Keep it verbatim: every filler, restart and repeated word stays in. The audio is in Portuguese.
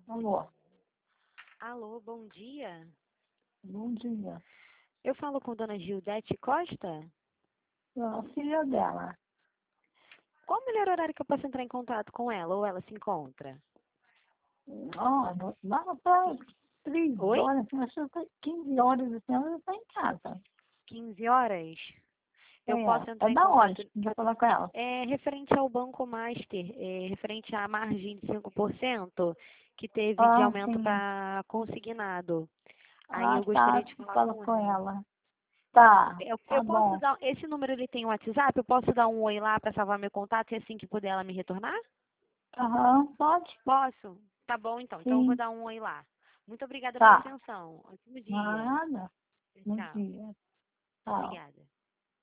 Alô, Alô, bom dia. bom dia. Eu falo com Dona Gildete Costa? Eu, a filha dela. Qual o melhor horário que eu posso entrar em contato com ela ou ela se encontra? Ó, dava para três Oi? horas, mas quinze horas assim, ela já está em casa. quinze horas? Eu posso É, é entrar em da contato. onde? Já falar com ela. É referente ao Banco Master, é referente à margem de cinco por cento que teve de Ah, aumento sim. para consignado. Aí Ah, eu gostaria tá. de falar Fala com com ela. ela. Tá, Eu, tá eu posso bom. dar. Esse número ele tem WhatsApp? Eu posso dar um oi lá para salvar meu contato e assim que puder ela me retornar? Aham, pode? Posso? Tá bom, então. Então eu vou Sim. dar um oi lá. Muito obrigada pela Tá. atenção. Ótimo dia. Nada. Bom Tchau. dia. Tchau. Obrigada.